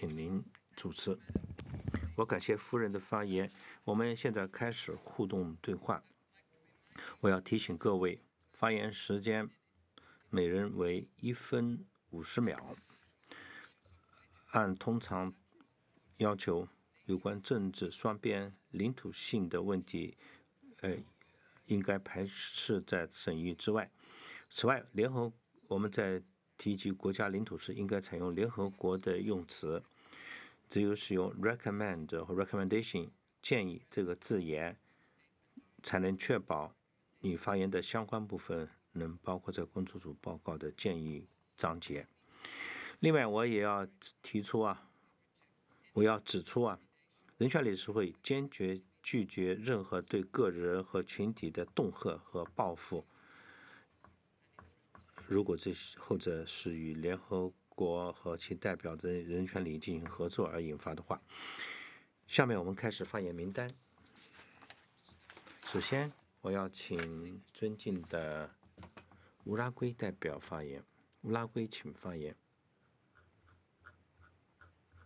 请您主持。我感谢夫人的发言。我们现在开始互动对话。我要提醒各位，发言时间每人为1分50秒。按通常要求，有关政治、双边、领土性的问题，应该排斥在审议之外。此外，我们在提及国家领土时，应该采用联合国的用词，只有使用 recommend 和 recommendation 建议这个字眼，才能确保你发言的相关部分能包括在工作组报告的建议章节。另外，我也要指出人权理事会坚决拒绝任何对个人和群体的恫吓和报复，如果这后者是与联合国和其代表的人权领域进行合作而引发的话。下面我们开始发言名单。首先，我要请尊敬的乌拉圭代表发言。乌拉圭，请发言。